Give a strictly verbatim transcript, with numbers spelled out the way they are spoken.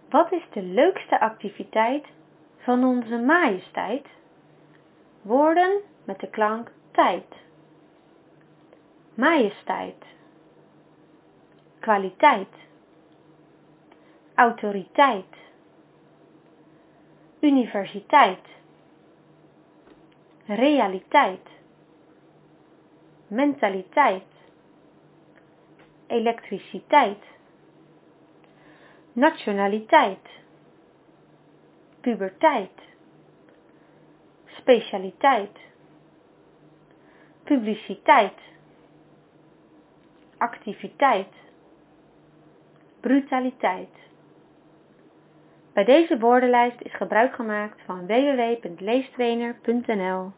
Wat is de leukste activiteit van onze majesteit? Woorden met de klank tijd. Majesteit. Kwaliteit. Autoriteit. Universiteit. Realiteit. Mentaliteit. Elektriciteit. Nationaliteit. Puberteit. Specialiteit. Publiciteit. Activiteit. Brutaliteit. Bij deze woordenlijst is gebruik gemaakt van w w w punt leestrainer punt n l.